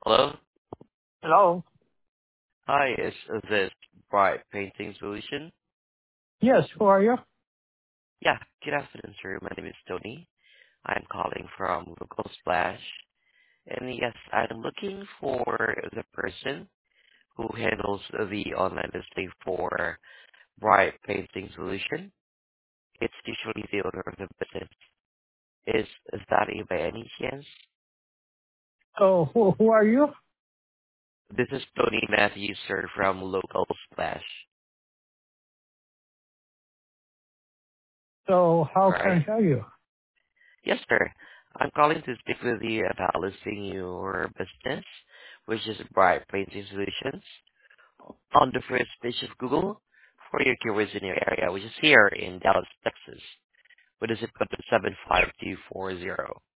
Hello. Hello? Hi, is this Bright Painting Solution? Yes, who are you? Yeah, good afternoon, sir. My name is Tony. I'm calling from Local Splash. And yes, I'm looking for the person who handles the online listing for Bright Painting Solution. It's usually the owner of the business. Is that you by any chance? So who are you? This is Tony Matthews, sir, from Local Splash. So how All can right? I help you? Yes, sir. I'm calling to speak with you about listing your business, which is Bright Painting Solutions, on the first page of Google for your keywords in your area, which is here in Dallas, Texas, with a zip code of 75240.